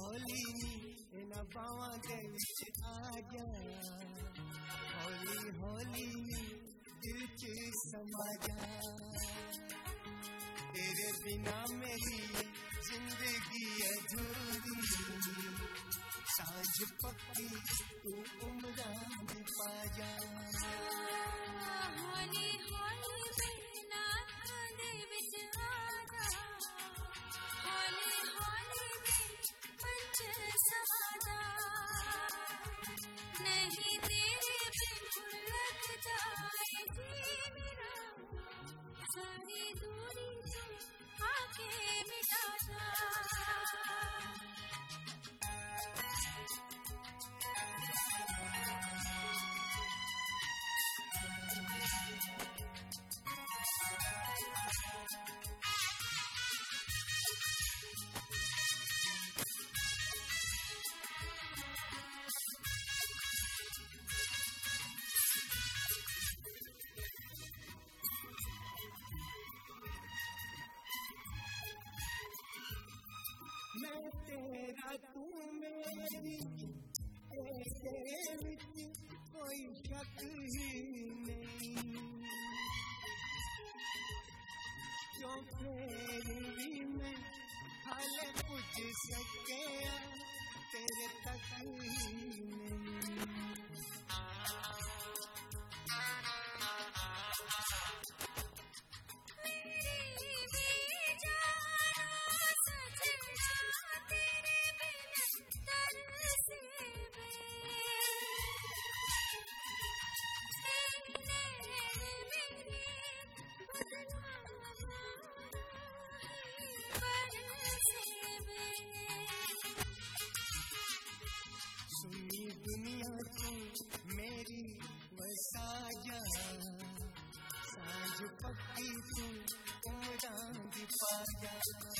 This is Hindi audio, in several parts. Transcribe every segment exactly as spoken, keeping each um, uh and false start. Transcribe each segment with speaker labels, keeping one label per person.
Speaker 1: हौली इन बावां दे विच आ जा, हौली हौली दिल च समा जा। तेरे बिना मेरी जिंदगी अधूरी, सांझ पक्की तू उम्रां दी पा जा।
Speaker 2: हौली हौली बिना दे विच आ जा, हौली हौली पंच समा जा। नहीं तेरे बिन लग जाए जी मेरा, सारी दूरी आके मिटा जा।
Speaker 1: मैं तेरा तू मेरी, तेरे विच कोई शक ही नहीं, क्यों फिर भी मैं हाले पूछ सके तेरे तक ही नहीं। सुनी दुनिया तू मेरी वसा जा, सांझ पक्की तू उम्रां दी पा जा।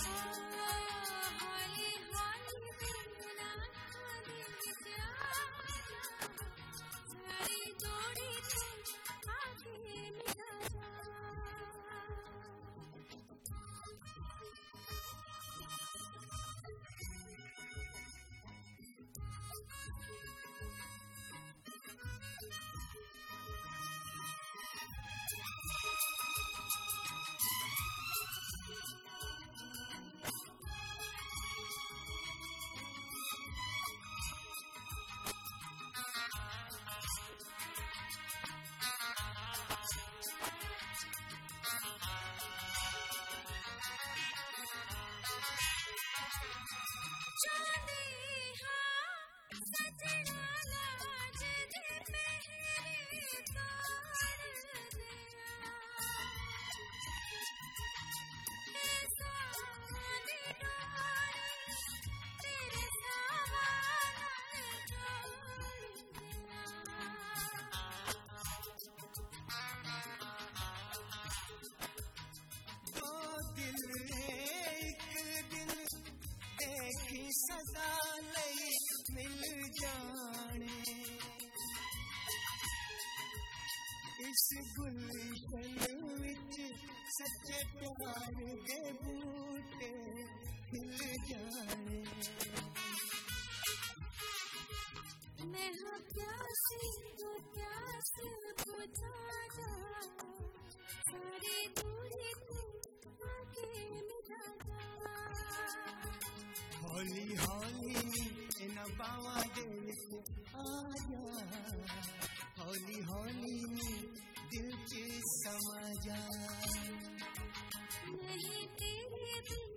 Speaker 2: हौली हौली बिना दे विच आ जा, सारी दूरी आके मिटा जा।
Speaker 1: सजा लई मिल जाने, इस गुलशन विच सच्चे प्यार दे बूटे खिल जाने।
Speaker 2: मैं हाँ प्यासी तो प्यास बुझा जा, सारी दूरी आके मिटा जा।
Speaker 1: हौली हौली इन बावां दे विच आ जा, हौली हौली दिल च समा जा।
Speaker 2: नहीं तेरे